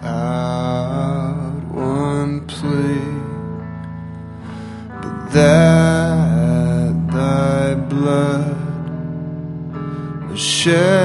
without one plea, but that thy blood was shed